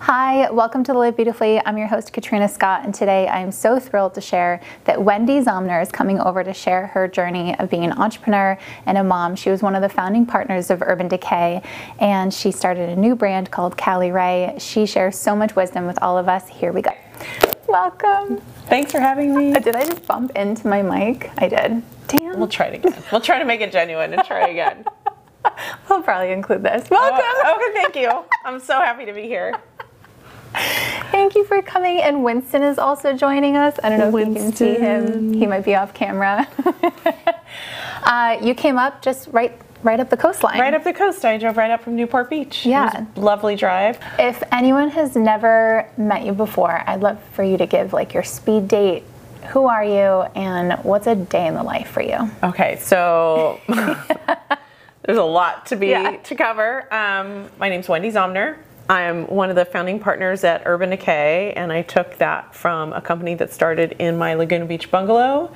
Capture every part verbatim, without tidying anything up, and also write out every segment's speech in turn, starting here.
Hi, welcome to Live Beautifully. I'm your host, Katrina Scott, and today I am so thrilled to share that Wendy Zomner is coming over to share her journey of being an entrepreneur and a mom. She was one of the founding partners of Urban Decay, and she started a new brand called Callie Ray. She shares so much wisdom with all of us. Here we go. Welcome. Thanks for having me. Did I just bump into my mic? I did. Damn. We'll try it again. We'll try to make it genuine and try again. I'll probably include this. Welcome. Oh, okay, thank you. I'm so happy to be here. Thank you for coming, and Winston is also joining us. I don't know Winston. If you can see him. He might be off camera. uh, you came up just right right up the coastline. Right up the coast. I drove right up from Newport Beach. Yeah. It was a lovely drive. If anyone has never met you before, I'd love for you to give like your speed date. Who are you, and what's a day in the life for you? Okay, so there's a lot to be yeah. to cover. Um, my name's Wendy Zomner. I'm one of the founding partners at Urban Decay, and I took that from a company that started in my Laguna Beach bungalow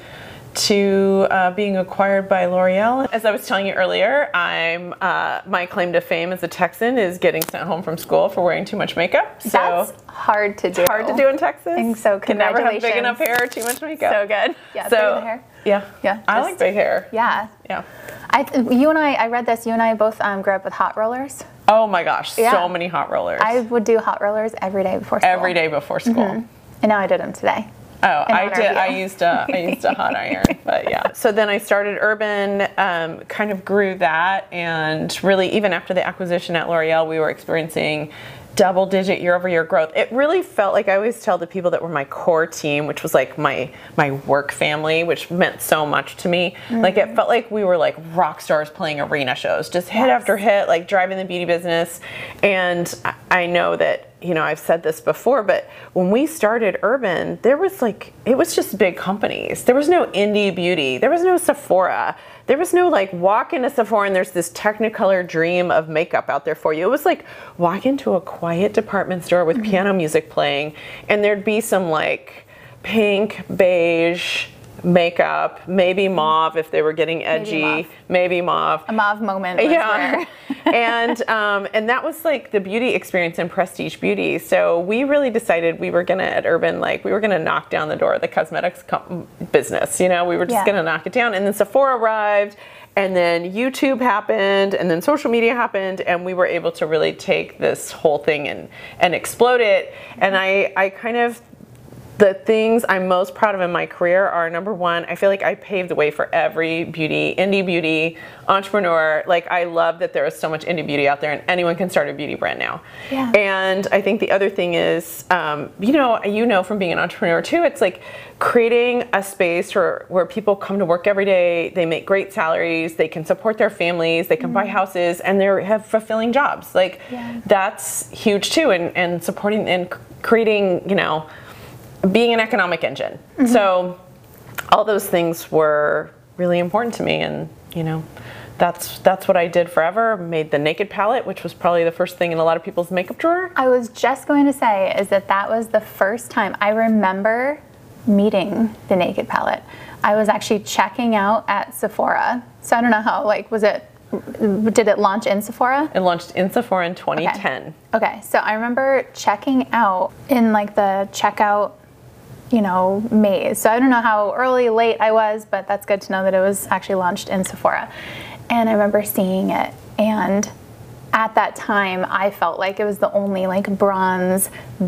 to uh, being acquired by L'Oreal. As I was telling you earlier, I'm uh, my claim to fame as a Texan is getting sent home from school for wearing too much makeup. So that's hard to do. It's hard to do in Texas. And so can never have big enough congratulations. hair or too much makeup. So good. Yeah. So big hair. yeah, Yeah. I just- like big hair. Yeah. Yeah. I, you and I, I read this. You and I both um, grew up with hot rollers. Oh my gosh, Yeah. so many hot rollers. I would do hot rollers every day before school. Every day before school. Mm-hmm. And now I did them today. Oh, in I honor did. of you. I used a I used a hot iron, but yeah. So then I started Urban, um, kind of grew that, and really even after the acquisition at L'Oreal, we were experiencing double-digit year-over-year growth. It really felt like I always tell the people that were my core team, which was like my my work family, which meant so much to me. Mm-hmm. Like it felt like we were like rock stars playing arena shows, just hit Yes. after hit, like driving the beauty business. And I, I know that. You know, I've said this before, but when we started Urban, there was like, it was just big companies. There was no indie beauty. There was no Sephora. There was no like walk into Sephora and there's this Technicolor dream of makeup out there for you. It was like walk into a quiet department store with mm-hmm. piano music playing and there'd be some like pink, beige, makeup, maybe mauve if they were getting edgy, maybe mauve, maybe mauve. A mauve moment. Was yeah, and um, and that was like the beauty experience in prestige beauty. So we really decided we were gonna at Urban, like we were gonna knock down the door of the cosmetics com- business. You know, we were just yeah. gonna knock it down. And then Sephora arrived, and then YouTube happened, and then social media happened, and we were able to really take this whole thing and and explode it. And I I kind of. The things I'm most proud of in my career are, number one, I feel like I paved the way for every beauty, indie beauty entrepreneur. Like I love that there is so much indie beauty out there and anyone can start a beauty brand now. Yeah. And I think the other thing is, um, you know, you know from being an entrepreneur too, it's like creating a space where, where people come to work every day, they make great salaries, they can support their families, they can mm-hmm. buy houses, and they have fulfilling jobs. Like yeah. that's huge too, and, and supporting and creating, you know, being an economic engine. Mm-hmm. So all those things were really important to me, and you know, that's that's what I did forever. Made the Naked palette, which was probably the first thing in a lot of people's makeup drawer. I was just going to say is that that was the first time I remember meeting the Naked palette. I was actually checking out at Sephora. So I don't know how, like, was it, did it launch in Sephora? It launched in Sephora in twenty ten. Okay, okay. So I remember checking out in like the checkout, you know, maze. So I don't know how early, late I was, but that's good to know that it was actually launched in Sephora. And I remember seeing it, and at that time I felt like it was the only like bronze,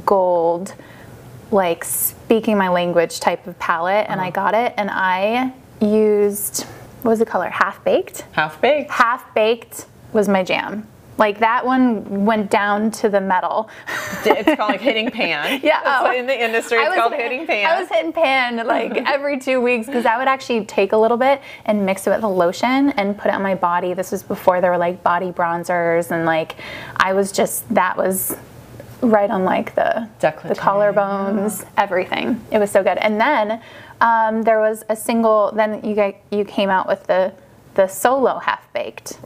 gold, like speaking my language type of palette, and uh-huh. I got it, and I used, what was the color? Half Baked? Half Baked. Half Baked was my jam. Like that one went down to the metal. It's called like hitting pan. Yeah. Oh. In the industry, it's called hitting pan. I was hitting pan like every two weeks because I would actually take a little bit and mix it with a lotion and put it on my body. This was before there were like body bronzers, and like I was just, that was right on like the, the collarbones, yeah. everything. It was so good. And then um, there was a single, then you guys, you came out with the, the solo Half Baked. Right.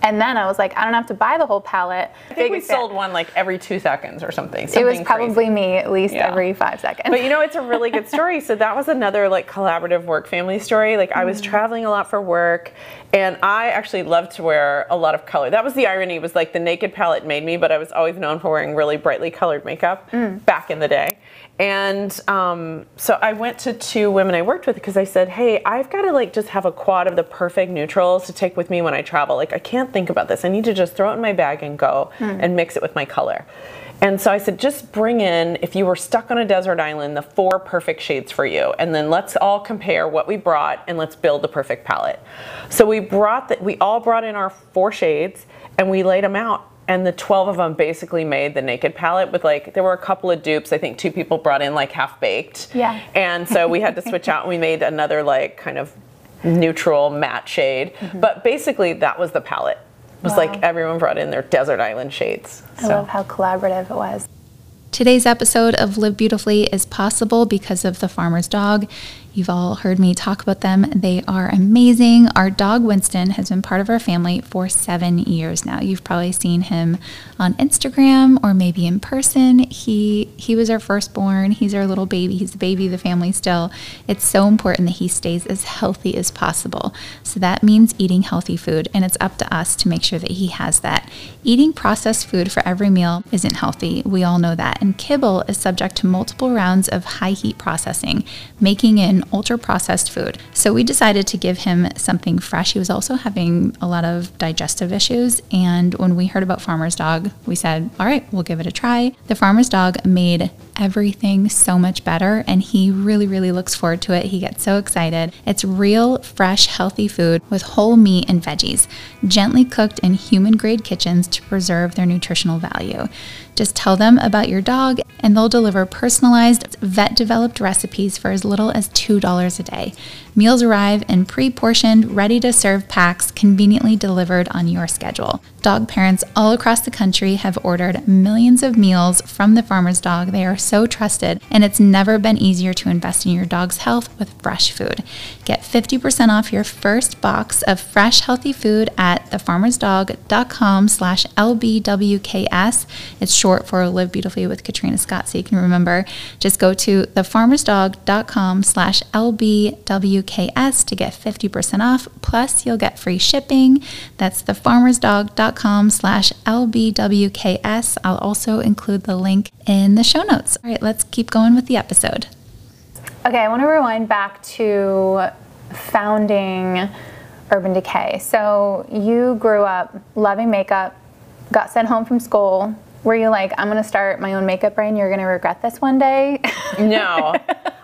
And then I was like, I don't have to buy the whole palette. I think we sold one like every two seconds or something. It was something probably crazy. me at least Yeah. every five seconds. But you know, it's a really good story. So that was another like collaborative work family story. Like I was traveling a lot for work, and I actually loved to wear a lot of color. That was the irony, was like the Naked palette made me, but I was always known for wearing really brightly colored makeup mm. back in the day. And um, so I went to two women I worked with because I said, hey, I've got to like just have a quad of the perfect neutrals to take with me when I travel. Like I can't think about this. I need to just throw it in my bag and go mm. and mix it with my color. And so I said, just bring in, if you were stuck on a desert island, the four perfect shades for you. And then let's all compare what we brought and let's build the perfect palette. So we brought that, we all brought in our four shades and we laid them out. And the twelve of them basically made the Naked palette with like, there were a couple of dupes. I think two people brought in like half baked. Yeah. And so we had to switch out and we made another like kind of neutral matte shade. Mm-hmm. But basically that was the palette. It was wow. like everyone brought in their desert island shades. I so. love how collaborative it was. Today's episode of Live Beautifully is possible because of The Farmer's Dog. You've all heard me talk about them. They are amazing. Our dog Winston has been part of our family for seven years now. You've probably seen him on Instagram or maybe in person. He he was our firstborn. He's our little baby. He's the baby of the family still. It's so important that he stays as healthy as possible. So that means eating healthy food, and it's up to us to make sure that he has that. Eating processed food for every meal isn't healthy. We all know that. And kibble is subject to multiple rounds of high heat processing, making it ultra processed food. So we decided to give him something fresh. He was also having a lot of digestive issues, and when we heard about Farmer's Dog, we said, all right, we'll give it a try. The Farmer's Dog made everything so much better, and he really, really looks forward to it. He gets so excited. It's real, fresh, healthy food with whole meat and veggies, gently cooked in human-grade kitchens to preserve their nutritional value. Just tell them about your dog, and they'll deliver personalized, vet-developed recipes for as little as two dollars a day. Meals arrive in pre-portioned, ready-to-serve packs conveniently delivered on your schedule. Dog parents all across the country have ordered millions of meals from The Farmer's Dog. They are so trusted, and it's never been easier to invest in your dog's health with fresh food. Get fifty percent off your first box of fresh, healthy food at thefarmersdog.com slash LBWKS. It's short for Live Beautifully with Katrina Scott, so you can remember. Just go to thefarmersdog.com slash LBWKS to get fifty percent off, plus you'll get free shipping. That's thefarmersdog.com slash LBWKS. I'll also include the link in the show notes. All right, let's keep going with the episode. Okay, I want to rewind back to founding Urban Decay. So you grew up loving makeup, got sent home from school. Were you like, I'm going to start my own makeup brand, you're going to regret this one day? No.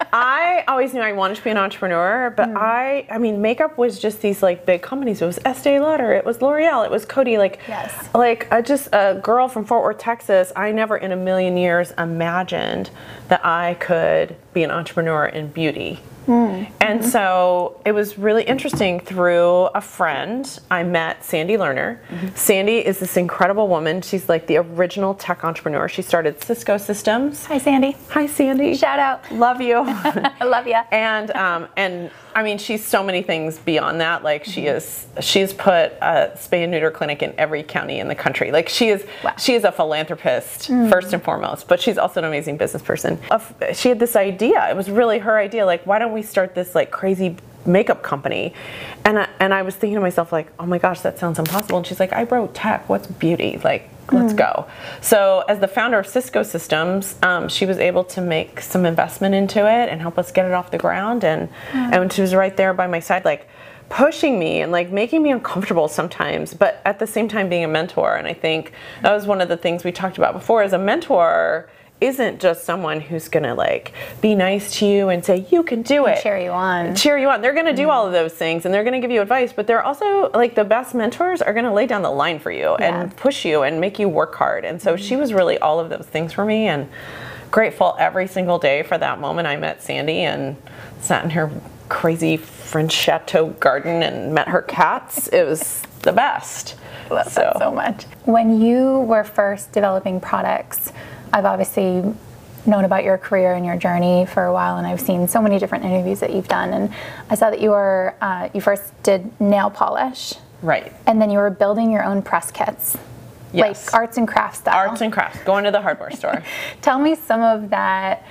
I always knew I wanted to be an entrepreneur, but mm. I, I mean, makeup was just these like big companies. It was Estee Lauder, it was L'Oreal, it was Coty. Like, yes. like a, just a girl from Fort Worth, Texas. I never in a million years imagined that I could be an entrepreneur in beauty. Mm. And mm-hmm. so it was really interesting. Through a friend, I met Sandy Lerner. Mm-hmm. Sandy is this incredible woman. She's like the original tech entrepreneur. She started Cisco Systems. Hi, Sandy. Hi, Sandy. Shout out. Love you. I love you. And um, and I mean, she's so many things beyond that. Like she mm-hmm. is, she's put a spay and neuter clinic in every county in the country. Like she is, wow. she is a philanthropist mm. first and foremost, but she's also an amazing business person. She had this idea. It was really her idea. Like, why don't we start this like crazy makeup company? And I, and I was thinking to myself like, oh my gosh, that sounds impossible. And she's like, I wrote tech. What's beauty? Like, let's mm. go. So as the founder of Cisco Systems, um, she was able to make some investment into it and help us get it off the ground. And, mm. and she was right there by my side, like pushing me and like making me uncomfortable sometimes, but at the same time being a mentor. And I think that was one of the things we talked about before. As a mentor isn't just someone who's gonna like be nice to you and say you can do and it, cheer you on, cheer you on. They're gonna do mm. all of those things and they're gonna give you advice, but they're also like the best mentors are gonna lay down the line for you yeah. and push you and make you work hard. And so mm. she was really all of those things for me, and grateful every single day for that moment I met Sandy and sat in her crazy French chateau garden and met her cats. It was the best. I love so. that so much. When you were first developing products, I've obviously known about your career and your journey for a while, and I've seen so many different interviews that you've done. And I saw that you were uh, you first did nail polish, Right. And then you were building your own press kits. Yes. Like arts and crafts style. Arts and crafts, going to the hardware store. Tell me some of that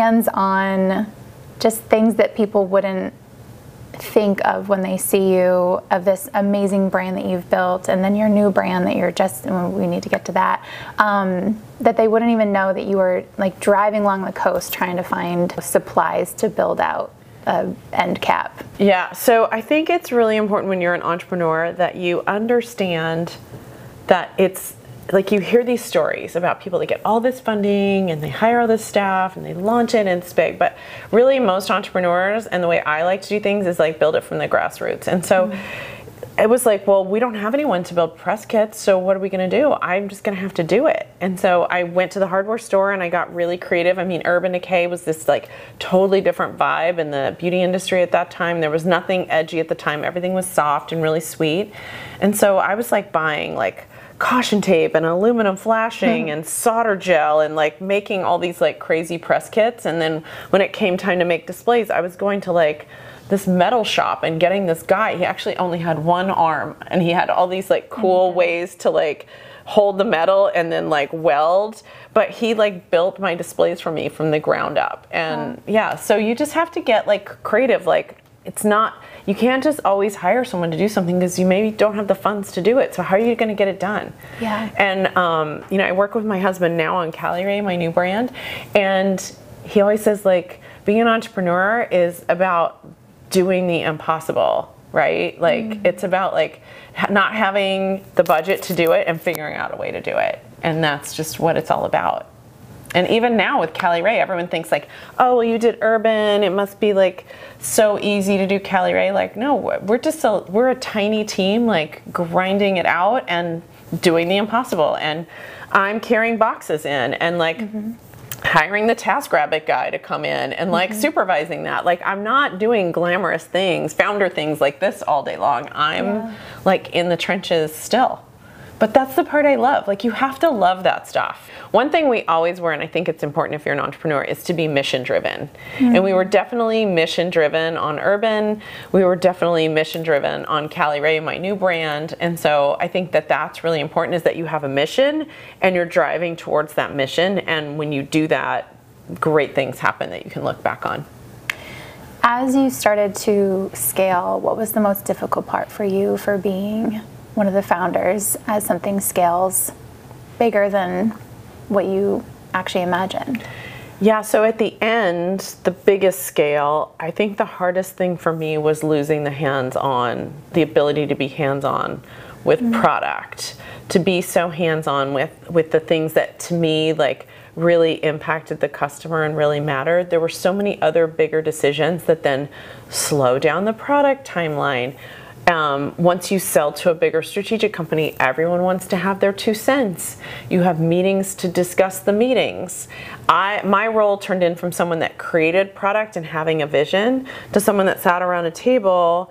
hands-on, just things that people wouldn't think of when they see you, of this amazing brand that you've built, and then your new brand that you're just, we need to get to that, um, that they wouldn't even know that you were like driving along the coast trying to find supplies to build out a end cap. Yeah, so I think it's really important when you're an entrepreneur that you understand that it's like you hear these stories about people that get all this funding and they hire all this staff and they launch it and it's big, but really most entrepreneurs, and the way I like to do things is like build it from the grassroots. And so mm-hmm. it was like, well, we don't have anyone to build press kits, so what are we gonna do? I'm just gonna have to do it. And so I went to the hardware store and I got really creative. I mean, Urban Decay was this like totally different vibe in the beauty industry at that time. There was nothing edgy at the time. Everything was soft and really sweet. And so I was like buying like caution tape and aluminum flashing mm-hmm. and solder gel and like making all these like crazy press kits. And then when it came time to make displays, I was going to like this metal shop and getting this guy. He actually only had one arm and he had all these like cool mm-hmm. ways to like hold the metal and then like weld, but he like built my displays for me from the ground up. And oh. yeah, so you just have to get like creative. Like it's not, you can't just always hire someone to do something because you maybe don't have the funds to do it. So how are you going to get it done? Yeah. And, um, you know, I work with my husband now on Cali Ray, my new brand. And he always says like being an entrepreneur is about doing the impossible, right? Like mm. it's about like ha- not having the budget to do it and figuring out a way to do it. And that's just what it's all about. And even now with Cali Ray, everyone thinks like, oh, well, you did Urban. It must be like so easy to do Cali Ray. Like, no, we're just a, we're a tiny team, like grinding it out and doing the impossible. And I'm carrying boxes in and like mm-hmm. hiring the TaskRabbit guy to come in and like mm-hmm. supervising that. Like, I'm not doing glamorous things, founder things like this all day long. I'm yeah. like in the trenches still. But that's the part I love. Like, you have to love that stuff. One thing we always were, and I think it's important if you're an entrepreneur, is to be mission driven. Mm-hmm. And we were definitely mission driven on Urban. We were definitely mission driven on Cali Ray, my new brand. And so I think that that's really important, is that you have a mission and you're driving towards that mission. And when you do that, great things happen that you can look back on. As you started to scale, what was the most difficult part for you for being one of the founders as something scales bigger than what you actually imagined? Yeah, so at the end, the biggest scale, I think the hardest thing for me was losing the hands-on, the ability to be hands-on with mm-hmm. product, to be so hands-on with, with the things that to me like really impacted the customer and really mattered. There were so many other bigger decisions that then slow down the product timeline. Um, once you sell to a bigger strategic company, everyone wants to have their two cents. You have meetings to discuss the meetings. I, my role turned in from someone that created product and having a vision to someone that sat around a table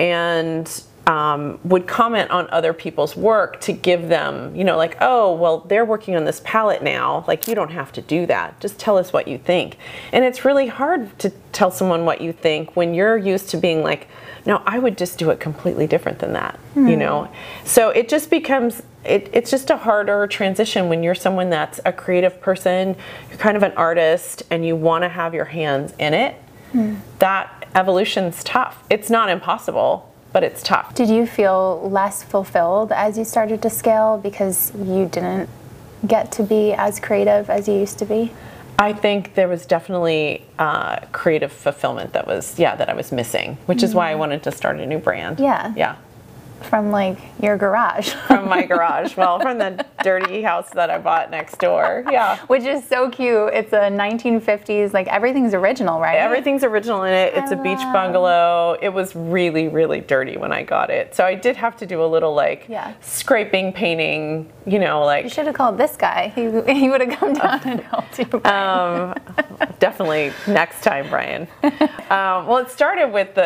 and um, would comment on other people's work to give them, you know, like, oh, well, they're working on this palette now. Like, you don't have to do that. Just tell us what you think. And it's really hard to tell someone what you think when you're used to being like, no, I would just do it completely different than that, mm. you know? So it just becomes, it, it's just a harder transition when you're someone that's a creative person, you're kind of an artist, and you want to have your hands in it. Mm. That evolution's tough. It's not impossible, but it's tough. Did you feel less fulfilled as you started to scale because you didn't get to be as creative as you used to be? I think there was definitely uh, creative fulfillment that was, yeah, that I was missing, which mm-hmm. is why I wanted to start a new brand. Yeah. Yeah. From like your garage. From my garage. Well, from the dirty house that I bought next door. Yeah. Which is so cute. It's a nineteen fifties, like everything's original, right? Everything's original in it. It's I a beach love. bungalow. It was really, really dirty when I got it. So I did have to do a little like yeah. scraping, painting, you know, like. You should have called this guy. He, he would have come down and helped you. Um, definitely next time, Brian. Um, well, it started with the,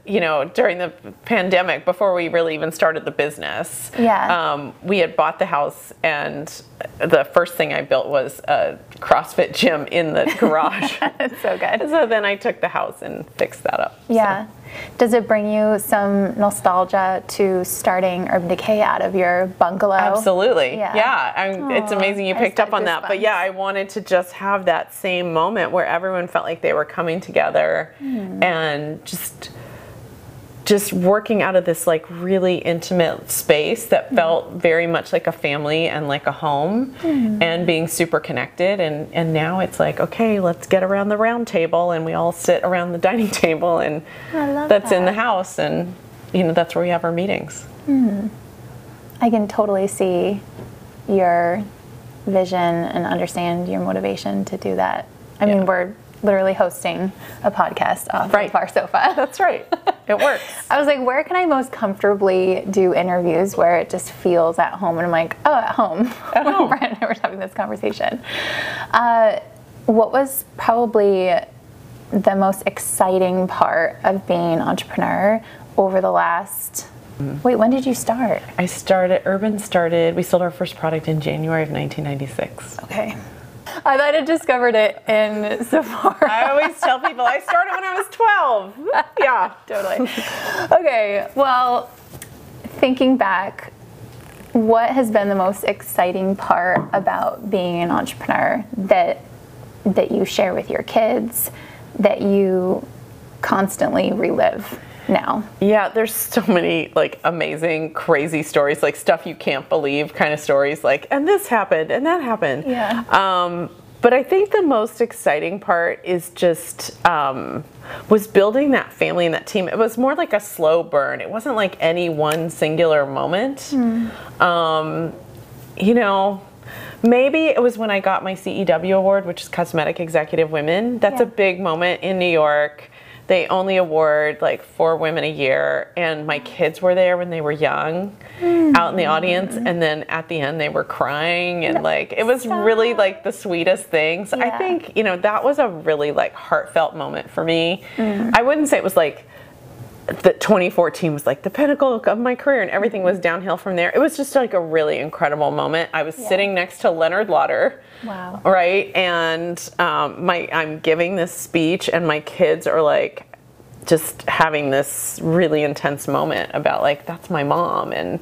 you know, during the pandemic, before we really even started the business, Yeah. um, we had bought the house, and the first thing I built was a CrossFit gym in the garage. It's so good. So then I took the house and fixed that up. Yeah. Does it bring you some nostalgia to starting Urban Decay out of your bungalow? Absolutely. Yeah. Yeah. I'm, it's Aw, amazing you I picked just up got on that. But goosebumps. yeah, I wanted to just have that same moment where everyone felt like they were coming together Hmm. and just just working out of this like really intimate space that Hmm. felt very much like a family and like a home Hmm. and being super connected. And, and now it's like, okay, let's get around the round table and we all sit around the dining table, and I love that's in the that. house, and you know, that's where we have our meetings. I can totally see your vision and understand your motivation to do that. I Yeah. mean, we're literally hosting a podcast off Right. of our sofa. That's right. It works. I was like, where can I most comfortably do interviews where it just feels at home? And I'm like, oh, at home. At home. Brian and I were having this conversation. Uh, what was probably the most exciting part of being an entrepreneur over the last, wait, when did you start? I started, Urban started, we sold our first product in January of nineteen ninety-six. Okay. I thought I discovered it in Sephora. I always tell people I started when I was twelve. Yeah. Totally. Okay, well, thinking back, what has been the most exciting part about being an entrepreneur that that you share with your kids, that you constantly relive now? Yeah, there's so many like amazing, crazy stories, like stuff you can't believe kind of stories, like, and this happened and that happened. Yeah. Um, but I think the most exciting part is just um, was building that family and that team. It was more like a slow burn. It wasn't like any one singular moment. Mm. Um, you know, maybe it was when I got my C E W award, which is Cosmetic Executive Women. That's Yeah. a big moment in New York. They only award like four women a year, and my kids were there when they were young, Mm. out in the audience, and then at the end they were crying, and like it was really like the sweetest thing. So I Yeah. think, you know, that was a really like heartfelt moment for me. Mm. I wouldn't say it was like that twenty fourteen was like the pinnacle of my career and everything was downhill from there. It was just like a really incredible moment. I was Yeah. sitting next to Leonard Lauder. Wow. Right. And um, my I'm giving this speech, and my kids are like just having this really intense moment about like, that's my mom. And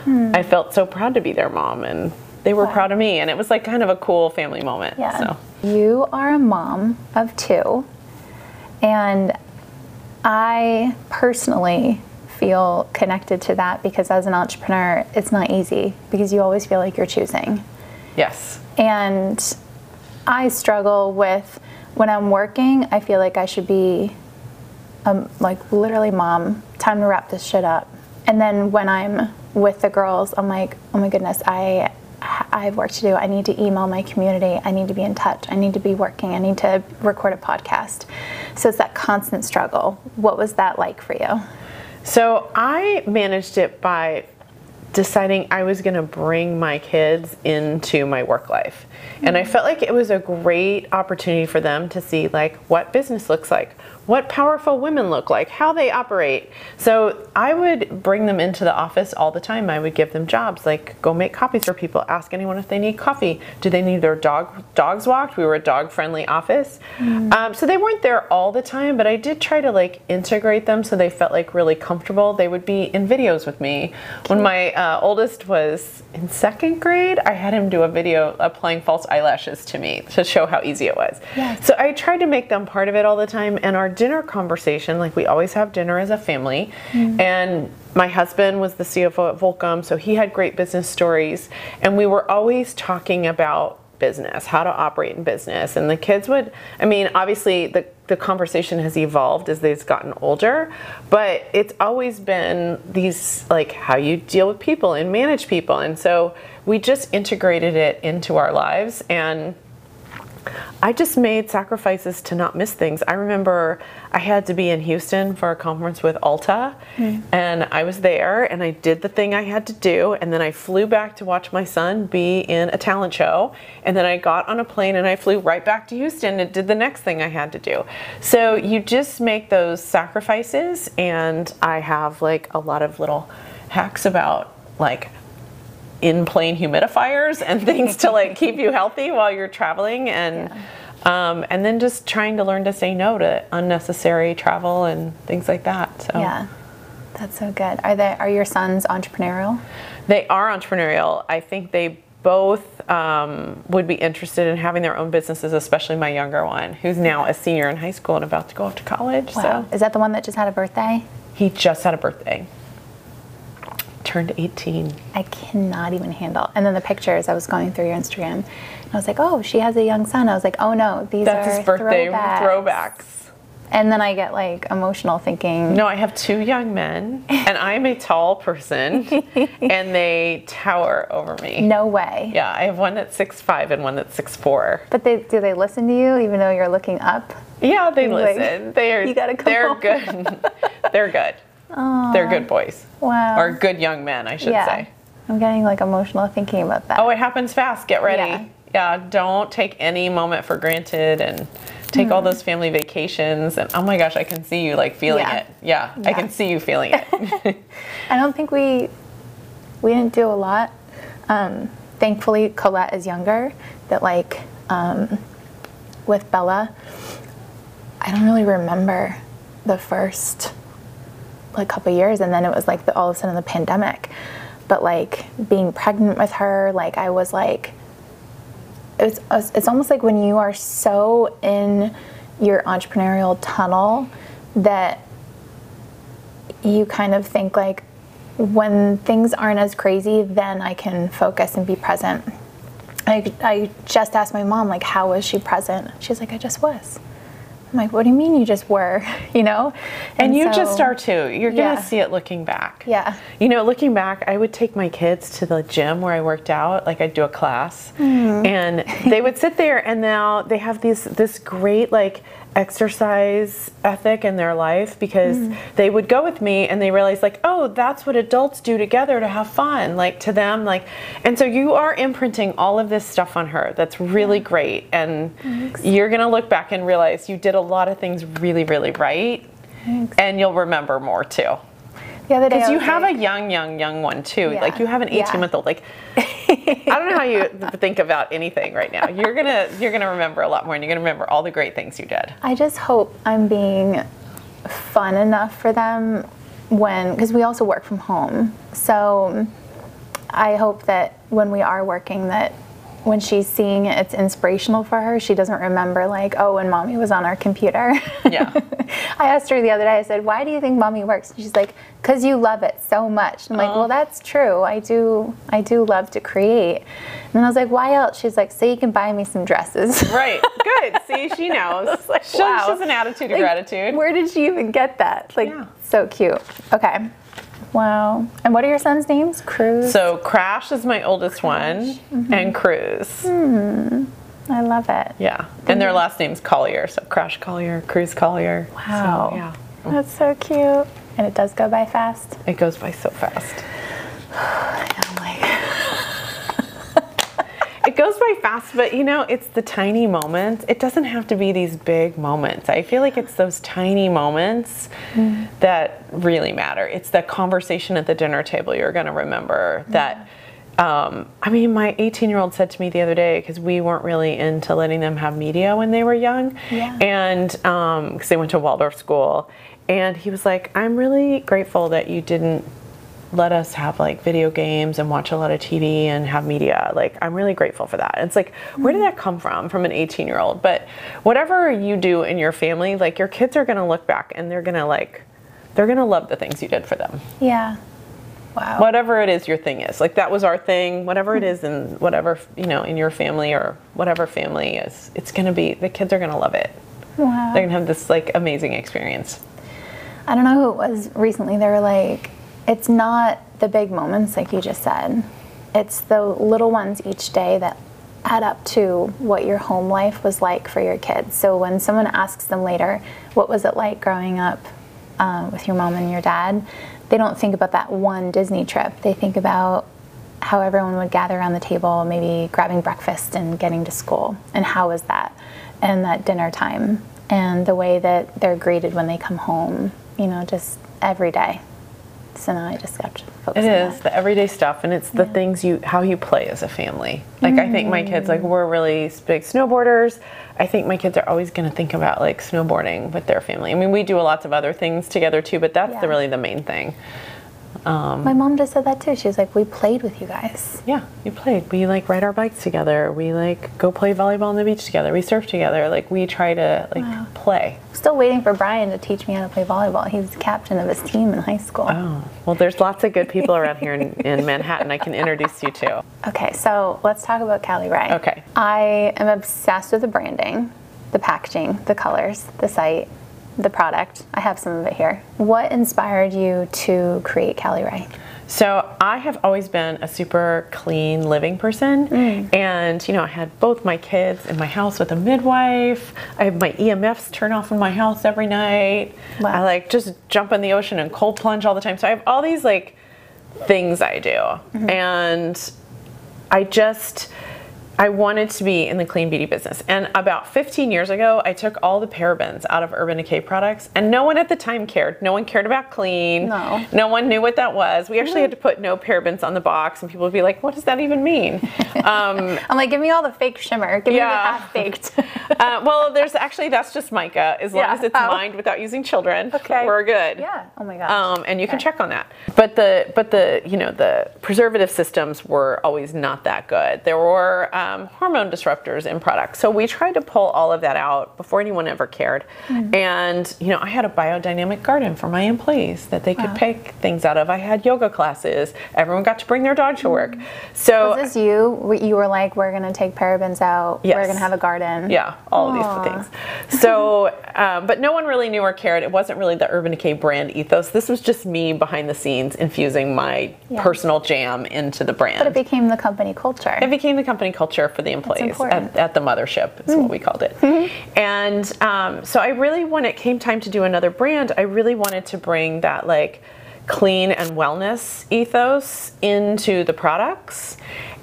I felt so proud to be their mom, and they were Wow. proud of me. And it was like kind of a cool family moment. Yeah. So. You are a mom of two, and I personally feel connected to that because as an entrepreneur, it's not easy because you always feel like you're choosing. Yes. And I struggle with when I'm working, I feel like I should be um, like literally, mom, time to wrap this shit up. And then when I'm with the girls, I'm like, oh my goodness, I I have work to do. I need to email my community. I need to be in touch. I need to be working. I need to record a podcast. So it's that constant struggle. What was that like for you? So I managed it by deciding I was going to bring my kids into my work life. And I felt like it was a great opportunity for them to see like what business looks like, what powerful women look like, how they operate. So I would bring them into the office all the time. I would give them jobs like go make copies for people, ask anyone if they need coffee. Do they need their dog dogs walked? We were a dog friendly office. Mm. Um, so they weren't there all the time, but I did try to like integrate them so they felt like really comfortable. They would be in videos with me. When my uh, oldest was in second grade, I had him do a video applying false eyelashes to me to show how easy it was. Yes. So I tried to make them part of it all the time. And our dinner conversation, like we always have dinner as a family. Mm. And my husband was the C F O at Volcom, so he had great business stories. And we were always talking about business, how to operate in business. And the kids would, I mean, obviously the, the conversation has evolved as they've gotten older, but it's always been these, like how you deal with people and manage people. And so we just integrated it into our lives. And I just made sacrifices to not miss things. I remember I had to be in Houston for a conference with Ulta, mm. and I was there, and I did the thing I had to do, and then I flew back to watch my son be in a talent show, and then I got on a plane and I flew right back to Houston and did the next thing I had to do. So you just make those sacrifices, and I have like a lot of little hacks about like in-plane humidifiers and things to like keep you healthy while you're traveling, and yeah. um, and then just trying to learn to say no to unnecessary travel and things like that. So yeah, that's so good. Are they are your sons entrepreneurial? They are entrepreneurial. I think they both um, would be interested in having their own businesses, especially my younger one, who's now a senior in high school and about to go off to college. Wow. So is that the one that just had a birthday? He just had a birthday. Turned eighteen. I cannot even handle. And then the pictures, I was going through your Instagram, and I was like, oh, she has a young son. I was like, oh no, these That's are his birthday throwbacks. throwbacks. And then I get like emotional thinking. No, I have two young men, and I'm a tall person, and they tower over me. No way. Yeah, I have one that's six five and one that's six four. But they do they listen to you even though you're looking up? Yeah, they Like, listen. They're you gotta come they're home. good. They're good. Aww. They're good boys. Wow. Or good young men, I should yeah. say. I'm getting like emotional thinking about that. Oh, it happens fast. Get ready. Yeah. Yeah, don't take any moment for granted, and take mm. all those family vacations. And oh my gosh, I can see you like feeling yeah. it. Yeah, yeah, I can see you feeling it. I don't think we we didn't do a lot. Um, thankfully, Colette is younger. That like um, with Bella, I don't really remember the first like couple years, and then it was like the, all of a sudden the pandemic. But like being pregnant with her, like I was like, it's it's almost like when you are so in your entrepreneurial tunnel that you kind of think like, when things aren't as crazy, then I can focus and be present. I, I just asked my mom, like, how was she present? She's like, I just was. I'm like, what do you mean you just were, you know? And, and you so, just are too. You're going to yeah. see it looking back. Yeah. You know, looking back, I would take my kids to the gym where I worked out. Like I'd do a class mm. and they would sit there, and now they have these, this great like exercise ethic in their life, because mm. they would go with me and they realized like, oh, that's what adults do together to have fun, like to them, like, and so you are imprinting all of this stuff on her. That's really yeah. great. And Thanks. You're going to look back and realize you did a lot of things really, really right. Thanks. And you'll remember more too. The other day, because you have like, a young, young, young one too. Yeah. Like you have an eighteen month old. Like I don't know how you think about anything right now. You're gonna, you're gonna remember a lot more, and you're gonna remember all the great things you did. I just hope I'm being fun enough for them when, because we also work from home. So I hope that when we are working, that when she's seeing it, it's inspirational for her. She doesn't remember like, oh, when mommy was on our computer. Yeah. I asked her the other day, I said, why do you think mommy works? And she's like, because you love it so much. I'm like, well, that's true. I do, I do love to create. And then I was like, why else? She's like, so you can buy me some dresses. Right. Good. See, she knows. Like, she, wow. She has an attitude of like, gratitude. Where did she even get that? Like, yeah. So cute. Okay. Wow. And what are your sons' names? Cruz? So Crash is my oldest Crash. one, mm-hmm. and Cruz. Hmm. I love it. Yeah. And their last name's Collier. So Crash Collier, Cruz Collier. Wow. So, yeah. That's so cute. And it does go by fast. It goes by so fast. I'm like... It goes by fast, but you know, it's the tiny moments. It doesn't have to be these big moments. I feel like it's those tiny moments mm. that really matter. It's the conversation at the dinner table you're going to remember. Mm. That, um, I mean, my eighteen-year-old said to me the other day, because we weren't really into letting them have media when they were young, yeah. and because um, they went to Waldorf school, and he was like, I'm really grateful that you didn't let us have like video games and watch a lot of T V and have media. Like, I'm really grateful for that. And it's like, where did that come from, from an eighteen year old? But whatever you do in your family, like your kids are going to look back and they're going to like, they're going to love the things you did for them. Yeah. Wow. Whatever it is your thing is. Like that was our thing, whatever it is in whatever, you know, in your family or whatever family is, it's going to be, the kids are going to love it. Wow. They're going to have this like amazing experience. I don't know who it was recently. They were like, it's not the big moments like you just said. It's the little ones each day that add up to what your home life was like for your kids. So when someone asks them later, what was it like growing up uh, with your mom and your dad, they don't think about that one Disney trip. They think about how everyone would gather around the table, maybe grabbing breakfast and getting to school, and how was that, and that dinner time, and the way that they're greeted when they come home, you know, just every day. So now I just got to focus It on is that. the everyday stuff, and it's the Yeah. things you, how you play as a family. Like I think my kids, like we're really big snowboarders. I think my kids are always going to think about like snowboarding with their family. I mean, we do lots of other things together too, but that's Yeah. the, really the main thing. My mom just said that too. She was like, we played with you guys. Yeah, we played. We like ride our bikes together. We like go play volleyball on the beach together. We surf together. Like we try to like Wow. play. Still waiting for Brian to teach me how to play volleyball. He was the captain of his team in high school. Oh, well, there's lots of good people around here in, in Manhattan I can introduce you to. Okay, so let's talk about Callie Ray. Okay. I am obsessed with the branding, the packaging, the colors, the site, the product. I have some of it here. What inspired you to create Callie Ray? So I have always been a super clean living person, Mm. and you know I had both my kids in my house with a midwife. I have my E M Fs turn off in my house every night. Wow. I like just jump in the ocean and cold plunge all the time. So I have all these like things I do, Mm-hmm. and I just I wanted to be in the clean beauty business. And about fifteen years ago, I took all the parabens out of Urban Decay products, and no one at the time cared. No one cared about clean. No. No one knew what that was. We actually had to put no parabens on the box, and people would be like, what does that even mean? Um, I'm like, give me all the fake shimmer. Give Yeah. me the half baked. uh, well, there's actually, that's just mica. As long Yeah. as it's Oh. mined without using children, Okay. we're good. Yeah. Oh my gosh. Um, and you can Okay. check on that. But the but the you know the preservative systems were always not that good. There were um, hormone disruptors in products, so we tried to pull all of that out before anyone ever cared. Mm-hmm. And you know, I had a biodynamic garden for my employees that they could Wow. pick things out of. I had yoga classes. Everyone got to bring their dog to work. So Was this you? Were- You were like, we're going to take parabens out. Yes. We're going to have a garden. yeah, all of Aw. these things. So, um, but no one really knew or cared. It wasn't really the Urban Decay brand ethos. This was just me behind the scenes infusing my Yeah. personal jam into the brand. But it became the company culture. It became the company culture for the employees important. at, at the mothership, is what we called it. And um, so I really, when it came time to do another brand, I really wanted to bring that like clean and wellness ethos into the products.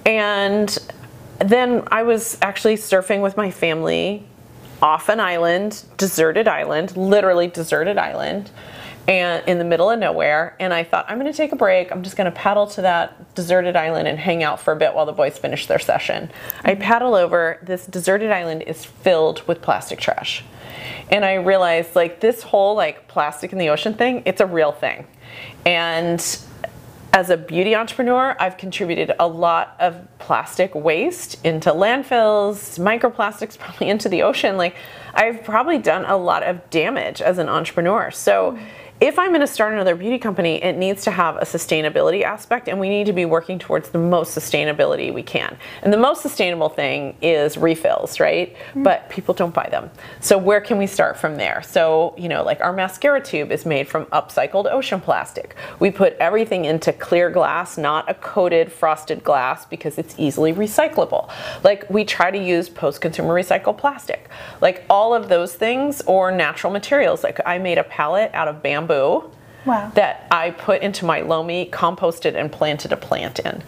And then I was actually surfing with my family off an island, deserted island, literally deserted island, and in the middle of nowhere. And I thought, I'm going to take a break. I'm just going to paddle to that deserted island and hang out for a bit while the boys finish their session. I paddle over. This deserted island is filled with plastic trash. And I realized like this whole like plastic in the ocean thing, it's a real thing. And as a beauty entrepreneur, I've contributed a lot of plastic waste into landfills, microplastics probably into the ocean. Like I've probably done a lot of damage as an entrepreneur. So if I'm going to start another beauty company, it needs to have a sustainability aspect, and we need to be working towards the most sustainability we can. And the most sustainable thing is refills, right? Mm-hmm. But people don't buy them. So where can we start from there? So, you know, like our mascara tube is made from upcycled ocean plastic. We put everything into clear glass, not a coated frosted glass, because it's easily recyclable. Like we try to use post-consumer recycled plastic. Like all of those things, or natural materials. Like I made a palette out of bamboo. Wow. That I put into my Lomi, composted, and planted a plant in.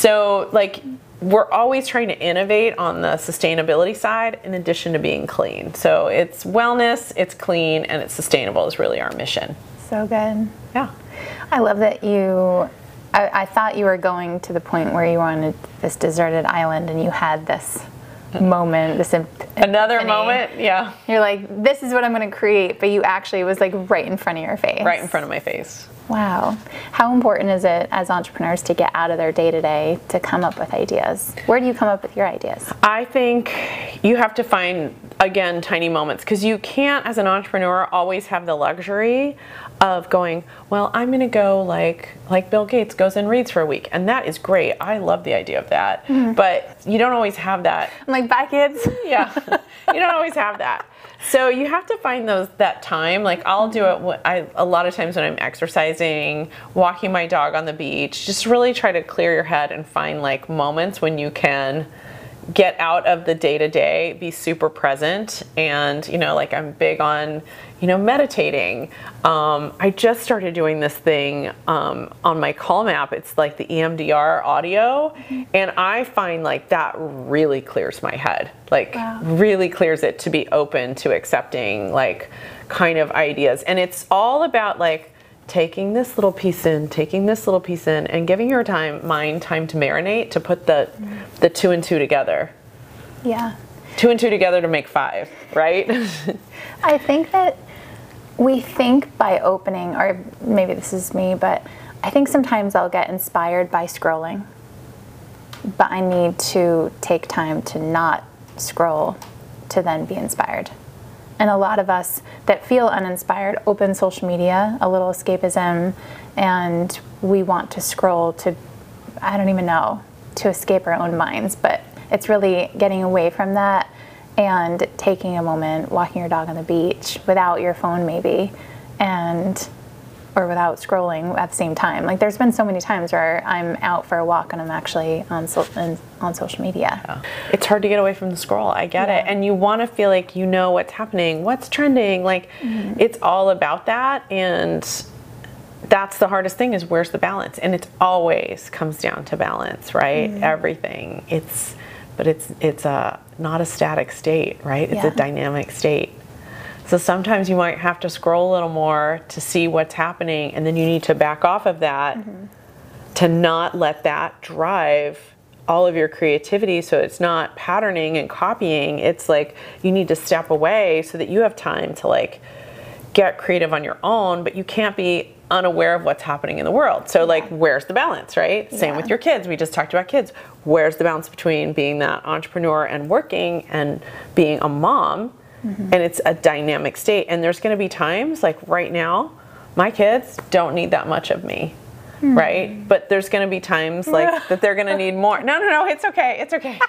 So like we're always trying to innovate on the sustainability side in addition to being clean. So it's wellness, it's clean, and it's sustainable is really our mission. So good. Yeah. I love that you, I, I thought you were going to the point where you were on this deserted island and you had this moment, this ep- Another epiphany. moment, yeah. You're like, this is what I'm going to create, but you actually, it was like right in front of your face. Right in front of my face. Wow. How important is it as entrepreneurs to get out of their day-to-day to come up with ideas? Where do you come up with your ideas? I think you have to find, again, tiny moments, because you can't, as an entrepreneur, always have the luxury of going, well, I'm going to go like like Bill Gates goes and reads for a week. And that is great. I love the idea of that. Mm-hmm. But you don't always have that. I'm like, bye, kids. Yeah. You don't always have that. So you have to find those that time. Like I'll do it when I, a lot of times when I'm exercising, walking my dog on the beach, just really try to clear your head and find like moments when you can get out of the day-to-day, be super present. And, you know, like I'm big on, you know, meditating. Um, I just started doing this thing um, on my Calm app. It's like the E M D R audio. Mm-hmm. And I find like that really clears my head, like wow. really clears it to be open to accepting like kind of ideas. And it's all about like taking this little piece in, taking this little piece in, and giving your time, mind time to marinate, to put the mm. the two and two together. Yeah. Two and two together to make five, right? I think that we think by opening, or maybe this is me, but I think sometimes I'll get inspired by scrolling. But I need to take time to not scroll to then be inspired. And a lot of us that feel uninspired open social media, a little escapism, and we want to scroll to, I don't even know, to escape our own minds. But it's really getting away from that and taking a moment, walking your dog on the beach without your phone maybe, and or without scrolling at the same time. Like there's been so many times where I'm out for a walk and I'm actually on so, on social media. Yeah. It's hard to get away from the scroll. I get yeah. it. And you want to feel like you know what's happening, what's trending. Like mm-hmm. it's all about that. And that's the hardest thing is where's the balance? And it always comes down to balance, right? Mm-hmm. Everything. It's, but it's, it's a, not a static state, right? It's yeah. a dynamic state. So sometimes you might have to scroll a little more to see what's happening, and then you need to back off of that mm-hmm. to not let that drive all of your creativity. So it's not patterning and copying. It's like you need to step away so that you have time to like get creative on your own, but you can't be unaware of what's happening in the world. So like, where's the balance, right? Yeah. Same with your kids. We just talked about kids. Where's the balance between being that entrepreneur and working and being a mom? Mm-hmm. And it's a dynamic state. And there's going to be times like right now, my kids don't need that much of me, mm-hmm. right? But there's going to be times like that they're going to need more. No, no, no, it's okay. It's okay.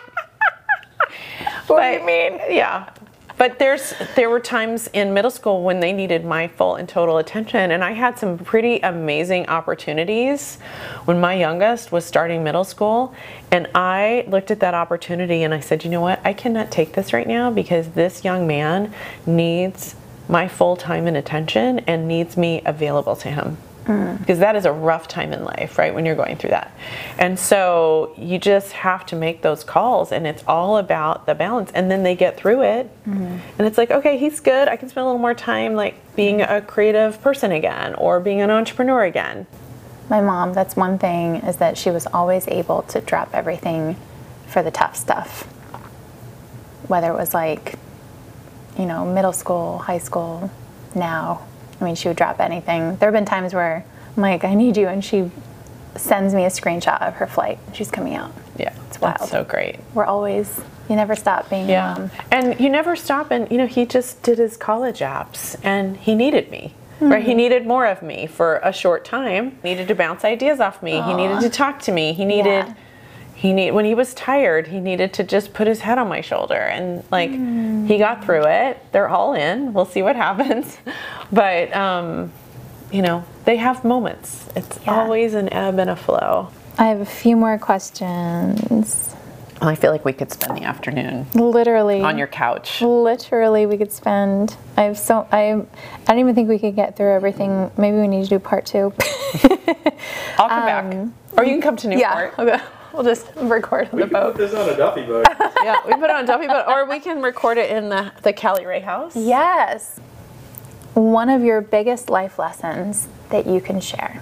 What but, do you mean? Yeah. But there's there were times in middle school when they needed my full and total attention, and I had some pretty amazing opportunities when my youngest was starting middle school, and I looked at that opportunity and I said, you know what, I cannot take this right now because this young man needs my full time and attention and needs me available to him. Because that is a rough time in life, right, when you're going through that. And so you just have to make those calls, and it's all about the balance. And then they get through it, mm-hmm. and it's like, okay, he's good. I can spend a little more time like being a creative person again or being an entrepreneur again. My mom, that's one thing, is that she was always able to drop everything for the tough stuff. Whether it was like, you know, middle school, high school, now. I mean, she would drop anything. There have been times where I'm like, I need you, and she sends me a screenshot of her flight. She's coming out. Yeah, it's wild. That's so great. We're always, you never stop being yeah. a mom. And you never stop. And, you know, he just did his college apps, and he needed me. Mm-hmm. Right? He needed more of me for a short time. He needed to bounce ideas off me. Aww. He needed to talk to me. He needed... Yeah. He need when he was tired, he needed to just put his head on my shoulder, and like mm. he got through it. They're all in. We'll see what happens, but um, you know, they have moments. It's yeah. always an ebb and a flow. I have a few more questions. Well, I feel like we could spend the afternoon literally on your couch. Literally, we could spend. I have so I. I don't even think we could get through everything. Maybe we need to do part two. I'll come um, back, or you can come to Newport. Yeah. Okay. We'll just record on we the boat. We put this on a Duffy boat. Yeah, we put it on a Duffy boat, or we can record it in the, the Callie Ray house. Yes. One of your biggest life lessons that you can share,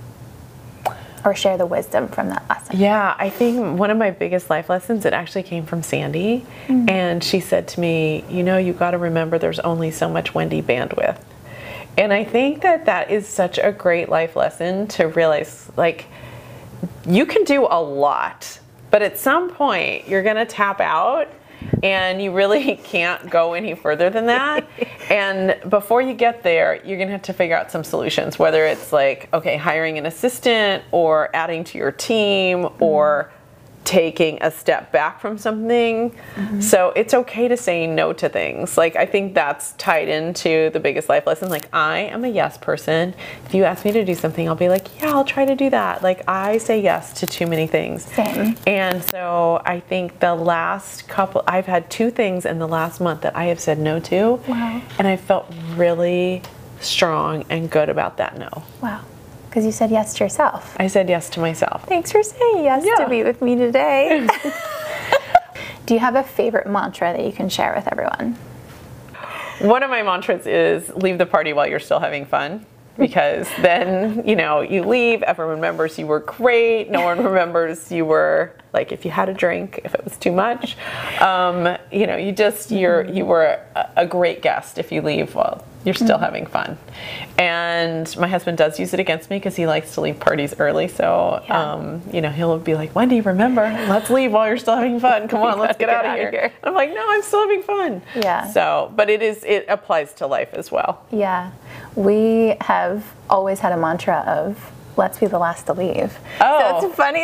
or share the wisdom from that lesson. Yeah, I think one of my biggest life lessons, it actually came from Sandy. Mm-hmm. And she said to me, you know, you got to remember there's only so much Wendy bandwidth. And I think that that is such a great life lesson to realize, like, you can do a lot, but at some point you're going to tap out and you really can't go any further than that. And before you get there, you're going to have to figure out some solutions, whether it's like, okay, hiring an assistant or adding to your team or taking a step back from something. Mm-hmm. So it's okay to say no to things. Like, I think that's tied into the biggest life lesson. Like, I am a yes person. If you ask me to do something, I'll be like, yeah, I'll try to do that. Like, I say yes to too many things. Same. And so I think the last couple, I've had two things in the last month that I have said no to. Wow. And I felt really strong and good about that no. Wow. Because you said yes to yourself. I said yes to myself. Thanks for saying yes Yeah. to be with me today. Do you have a favorite mantra that you can share with everyone? One of my mantras is leave the party while you're still having fun. Because then, you know, you leave, everyone remembers you were great. No one remembers you were, like, if you had a drink, if it was too much. Um, you know, you just, you're, you were a, a great guest if you leave while you're still mm-hmm. having fun. And my husband does use it against me because he likes to leave parties early. So, yeah. um, you know, he'll be like, Wendy, remember, let's leave while you're still having fun. Come on, let's get, get out, out of here. here. I'm like, no, I'm still having fun. Yeah. So, but it is, it applies to life as well. Yeah. We have always had a mantra of, let's be the last to leave. Oh. So it's funny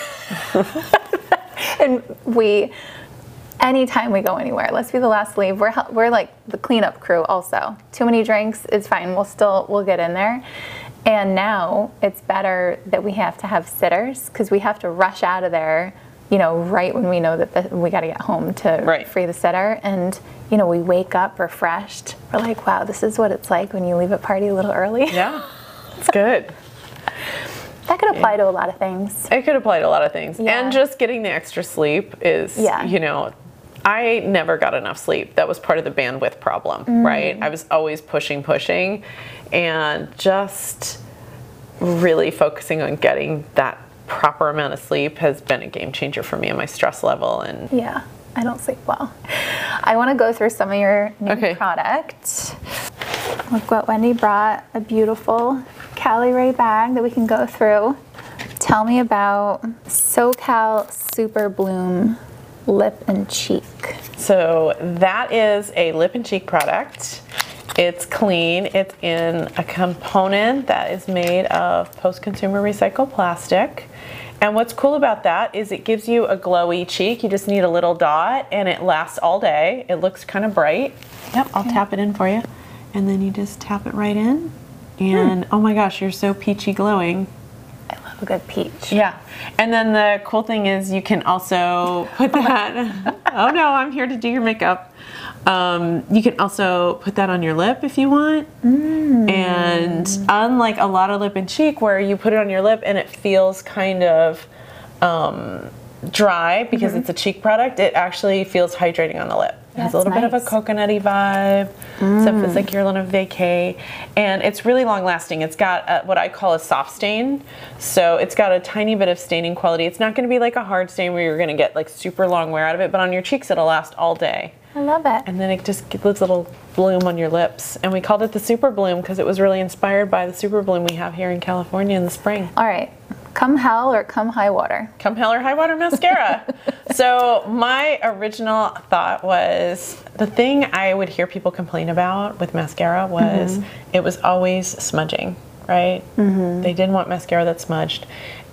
that, and we, anytime we go anywhere, let's be the last to leave. We're we're like the cleanup crew also. Too many drinks, it's fine. We'll still, we'll get in there. And now it's better that we have to have sitters because we have to rush out of there, you know, right when we know that the, we got to get home to right. free the sitter. And, you know, we wake up refreshed. We're like, wow, this is what it's like when you leave a party a little early. Yeah, it's good. That could apply to a lot of things. It could apply to a lot of things. Yeah. And just getting the extra sleep is, yeah. you know, I never got enough sleep. That was part of the bandwidth problem, mm. right? I was always pushing, pushing, and just really focusing on getting that proper amount of sleep has been a game changer for me and my stress level. And yeah, I don't sleep well. I want to go through some of your new okay. products. Look what Wendy brought, a beautiful Cali Ray bag that we can go through. Tell me about SoCal Super Bloom Lip and Cheek. So that is a lip and cheek product. It's clean. It's in a component that is made of post-consumer recycled plastic. And what's cool about that is it gives you a glowy cheek. You just need a little dot and it lasts all day. It looks kind of bright. Yep, I'll okay. tap it in for you. And then you just tap it right in. And hmm. oh my gosh, you're so peachy glowing. I love a good peach. Yeah. And then the cool thing is you can also put that, oh no, I'm here to do your makeup. Um, you can also put that on your lip if you want. Mm. And unlike a lot of lip and cheek where you put it on your lip and it feels kind of um, dry because mm-hmm. it's a cheek product, it actually feels hydrating on the lip. It has a little nice. bit of a coconutty vibe, mm. so it feels like you're on a vacay, and it's really long lasting. It's got a, what I call a soft stain, so it's got a tiny bit of staining quality. It's not going to be like a hard stain where you're going to get like super long wear out of it, but on your cheeks it'll last all day. I love it. And then it just gives this little bloom on your lips, and we called it the Super Bloom because it was really inspired by the Super Bloom we have here in California in the spring. All right. Come hell or come high water? Come hell or high water mascara. So my original thought was, the thing I would hear people complain about with mascara was mm-hmm. it was always smudging, right? Mm-hmm. They didn't want mascara that smudged.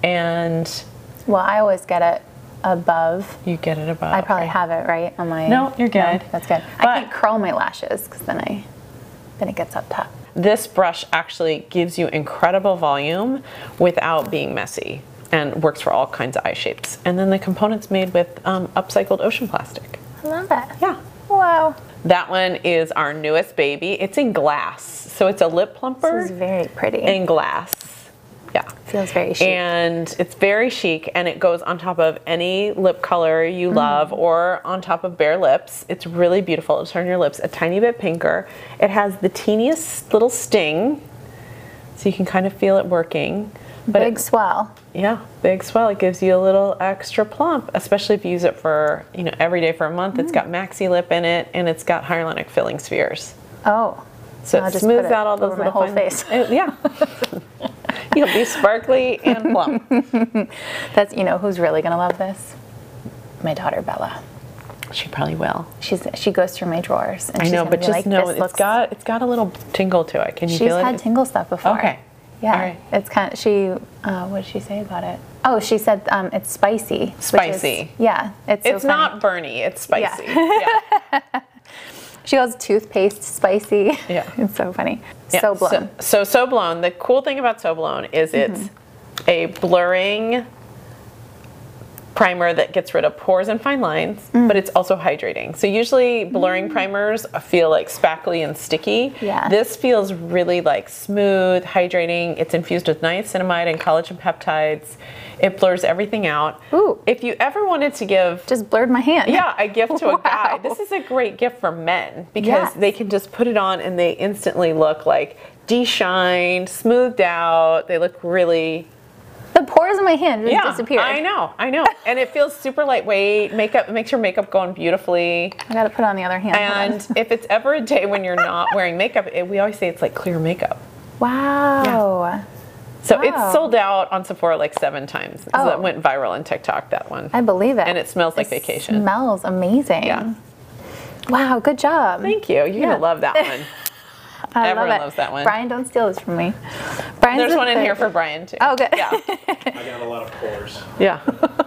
And well, I always get it above. You get it above. I probably right? have it right on my... No, you're good. No, that's good. But I can't curl my lashes because then I, then it gets up top. This brush actually gives you incredible volume without being messy and works for all kinds of eye shapes. And then the component's made with um, upcycled ocean plastic. I love it. Yeah. Wow. That one is our newest baby. It's in glass. So it's a lip plumper. This is very pretty. In glass. Yeah. Feels very chic. And it's very chic, and it goes on top of any lip color you mm. love or on top of bare lips. It's really beautiful. It'll turn your lips a tiny bit pinker. It has the teeniest little sting, so you can kind of feel it working. But big it, swell. Yeah, big swell. It gives you a little extra plump, especially if you use it for, you know, every day for a month. Mm. It's got Maxi Lip in it, and it's got hyaluronic filling spheres. Oh. So it smooths out all those little my whole fine, face. It, yeah. You'll be sparkly and plump. That's, you know, who's really going to love this? My daughter, Bella. She probably will. She's She goes through my drawers. And I she's know, but just like, know this it's looks... got it's got a little tingle to it. Can you she's feel it? She's had tingle stuff before. Okay. Yeah, All right. it's kind of, she, uh, what did she say about it? Oh, she said um, it's spicy. which is- Spicy. yeah, it's so It's funny. not Bernie, it's spicy. Yeah. Yeah. She calls toothpaste spicy. Yeah. It's so funny. Yeah, So blown. So, so So Blown, the cool thing about So Blown is it's Mm-hmm. a blurring primer that gets rid of pores and fine lines, Mm. but it's also hydrating. So usually blurring primers feel like spackly and sticky. Yeah. This feels really like smooth, hydrating. It's infused with niacinamide and collagen peptides. It blurs everything out. Ooh. If you ever wanted to give Just blurred my hand. yeah, a gift to a guy. Wow. This is a great gift for men because Yes. they can just put it on and they instantly look like de-shined, smoothed out. They look really The pores in my hand just yeah. disappeared. I know, I know, and it feels super lightweight. Makeup it makes your makeup go on beautifully. I got to put it on the other hand. Hold on. And if it's ever a day when you're not wearing makeup, it, we always say it's like clear makeup. Wow. So Wow. it's sold out on Sephora like seven times. So Oh. it went viral on TikTok, that one. I believe it. And it smells like vacation. Smells amazing. Yeah. Wow, good job. Thank you. You're Yeah. gonna love that one. I Everyone love it. loves that one. Brian, don't steal this from me. Brian's There's the one in third. here for Brian too. Oh, good. Yeah. I got a lot of pores. Yeah.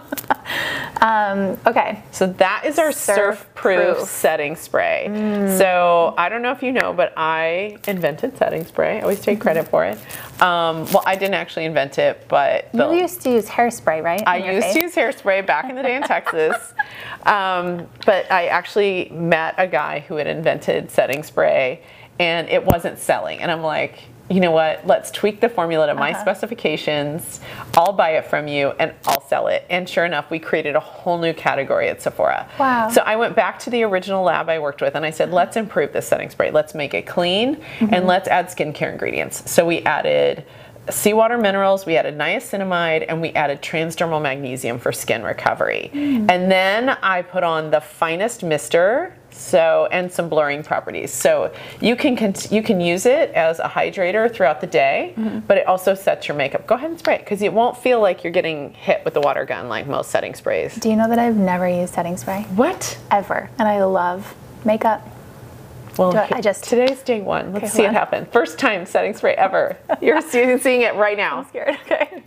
Okay. So that is our Surf surf proof proof. setting spray. So I don't know if you know, but I invented setting spray. I always take credit for it. Um, well, I didn't actually invent it, but the, You used to use hairspray, right? I in your used face? to use hairspray back in the day in Texas. Um, but I actually met a guy who had invented setting spray and it wasn't selling. And I'm like, you know what, let's tweak the formula to my Uh-huh. specifications. I'll buy it from you and I'll sell it. And sure enough, we created a whole new category at Sephora. Wow. So I went back to the original lab I worked with and I said, let's improve this setting spray. Let's make it clean Mm-hmm. and let's add skincare ingredients. So we added seawater minerals, we added niacinamide, and we added transdermal magnesium for skin recovery. Mm. And then I put on the finest mister, so and some blurring properties. So you can cont- you can use it as a hydrator throughout the day, Mm-hmm. but it also sets your makeup. Go ahead and spray it because it won't feel like you're getting hit with the water gun like most setting sprays. Do you know that I've never used setting spray? What? Ever. And I love makeup. Well, Do I- I just- today's day one. Let's Okay, see hold it on. happen. First time setting spray ever. You're see- seeing it right now. I'm scared. Okay.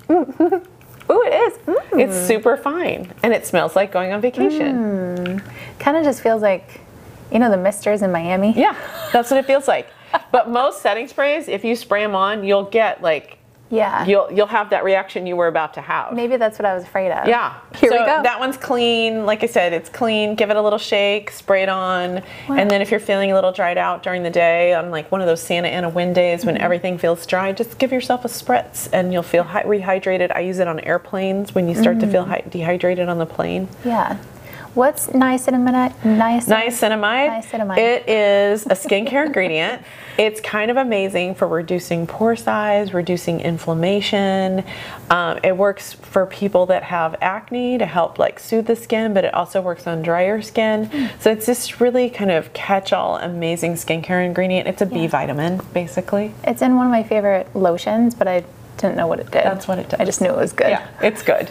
Ooh, it is. Mm. It's super fine and it smells like going on vacation. Kind of just feels like, you know, the misters in Miami. Yeah, that's what it feels like. But most setting sprays, if you spray them on, you'll get like Yeah. you'll you'll have that reaction you were about to have. Maybe that's what I was afraid of. Yeah. Here so we go. That one's clean. Like I said, it's clean. Give it a little shake, spray it on. And then if you're feeling a little dried out during the day, on like one of those Santa Ana wind days when everything feels dry, just give yourself a spritz and you'll feel hy- rehydrated. I use it on airplanes when you start to feel hy- dehydrated on the plane. Yeah. What's niacinamide? Niacinamide. Niacinamide. Niacinamide. It is a skincare ingredient. It's kind of amazing for reducing pore size, reducing inflammation. Um, it works for people that have acne to help like soothe the skin, but it also works on drier skin. So it's this really kind of catch-all amazing skincare ingredient. It's a B Yeah. vitamin, basically. It's in one of my favorite lotions, but I didn't know what it did. That's what it does. I just knew it was good. Yeah, it's good.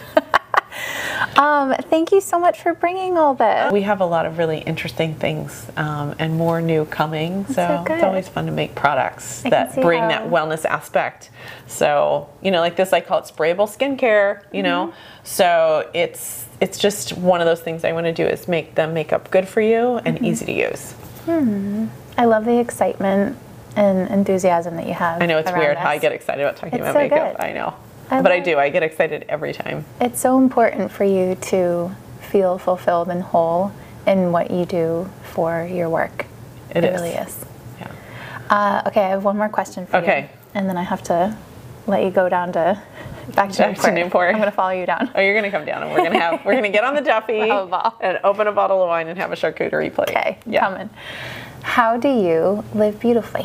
Um, thank you so much for bringing all this. We have a lot of really interesting things um, and more new coming. So, so good. it's always fun to make products I can that see bring how- that wellness aspect. So, you know, like this, I call it sprayable skincare, you know. Mm-hmm. So it's it's just one of those things I want to do is make the makeup good for you and Mm-hmm. easy to use. I love the excitement and enthusiasm that you have. I know it's around weird how I this. get excited about talking It's about so makeup. good. I know. I but I love- do. I get excited every time. It's so important for you to feel fulfilled and whole in what you do for your work. It is. really is. Yeah. Uh, okay, I have one more question for you. Okay. And then I have to let you go down to back to Back to Newport. Newport. I'm going to follow you down. Oh, you're gonna come down and we're gonna have we're gonna get on the Duffy We'll have a ball. and open a bottle of wine and have a charcuterie plate. Okay, Yeah. coming. How do you live beautifully?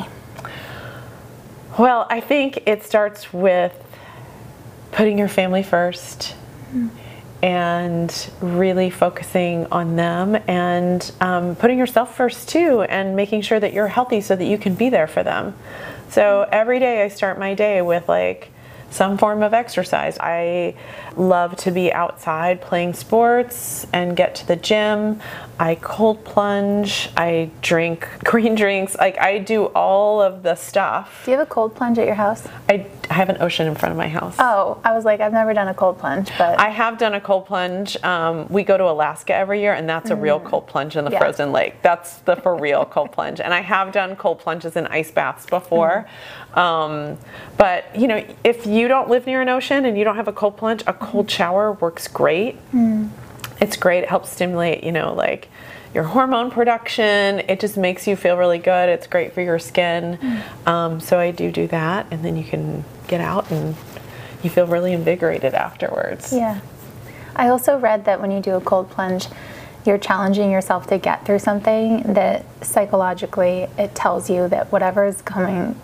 Well, I think it starts with putting your family first and really focusing on them and um, putting yourself first too and making sure that you're healthy so that you can be there for them. So every day I start my day with like some form of exercise. I love to be outside playing sports and get to the gym. I cold plunge. I drink green drinks. Like, I do all of the stuff. Do you have a cold plunge at your house? I, I have an ocean in front of my house. Oh, I was like, I've never done a cold plunge, but I have done a cold plunge. Um, we go to Alaska every year, and that's a real cold plunge in the Yeah. frozen lake. That's the for real cold plunge. And I have done cold plunges in ice baths before. Um, but, you know, if you don't live near an ocean and you don't have a cold plunge, a cold shower works great. It's great. It helps stimulate, you know, like your hormone production. It just makes you feel really good. It's great for your skin. Um, so I do do that, and then you can get out and you feel really invigorated afterwards. yeah. I also read that when you do a cold plunge, you're challenging yourself to get through something, that psychologically it tells you that whatever is coming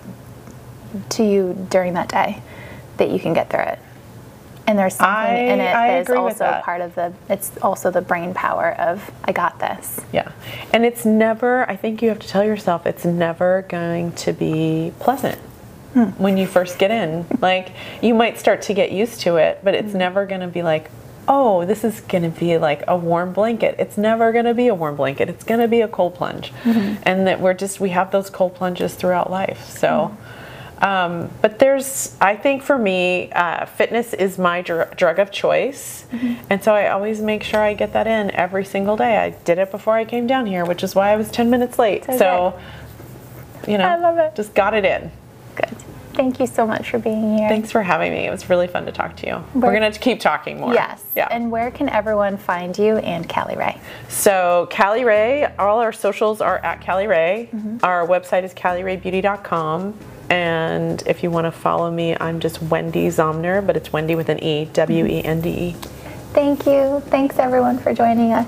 to you during that day, that you can get through it. And there's something I- in it I that is agree with also that. part of the, it's also the brain power of, I got this. Yeah. And it's never, I think you have to tell yourself, it's never going to be pleasant when you first get in. Like, you might start to get used to it, but it's never going to be like, oh, this is going to be like a warm blanket. It's never going to be a warm blanket. It's going to be a cold plunge. And that we're just, we have those cold plunges throughout life. So, um, but there's, I think for me, uh, fitness is my dr- drug of choice. And so I always make sure I get that in every single day. I did it before I came down here, which is why I was ten minutes late. So So, you know, I love it. just got it in. Good. Thank you so much for being here. Thanks for having me. It was really fun to talk to you. Where- We're going to keep talking more. Yes. Yeah. And where can everyone find you and Callie Ray? So Callie Ray, all our socials are at Callie Ray. Our website is callie ray beauty dot com. And if you want to follow me, I'm just Wendy Zomner, but it's Wendy with an E, W E N D E. Thank you. Thanks everyone for joining us.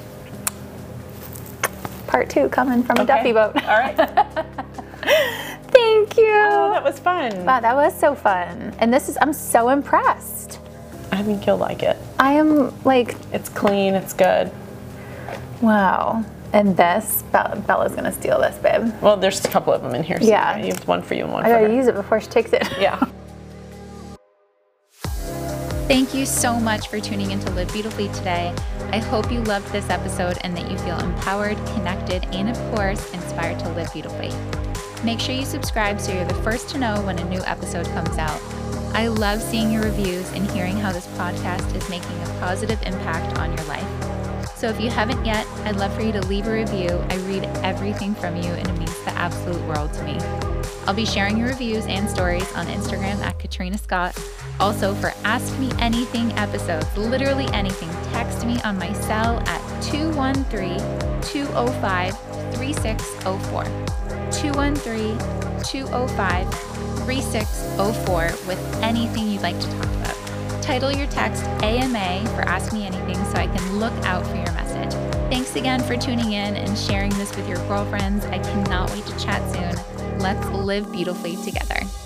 Part two coming from a Duffy boat. All right. Thank you. Oh, that was fun. Wow, that was so fun. And this is, I'm so impressed. I think you'll like it. I am like, It's clean, it's good. wow. And this, Bella, Bella's gonna steal this, babe. Well, there's a couple of them in here. So Yeah. you have one for you and one I for gotta her. use it before she takes it. Yeah. Thank you so much for tuning into Live Beautifully today. I hope you loved this episode and that you feel empowered, connected, and of course, inspired to live beautifully. Make sure you subscribe so you're the first to know when a new episode comes out. I love seeing your reviews and hearing how this podcast is making a positive impact on your life. So if you haven't yet, I'd love for you to leave a review. I read everything from you and it means the absolute world to me. I'll be sharing your reviews and stories on Instagram at Katrina Scott. Also, for Ask Me Anything episodes, literally anything, text me on my cell at two one three, two oh five, three six oh four. two one three, two oh five, three six oh four with anything you'd like to talk about. Title your text A M A for Ask Me Anything so I can look out for your message. Thanks again for tuning in and sharing this with your girlfriends. I cannot wait to chat soon. Let's live beautifully together.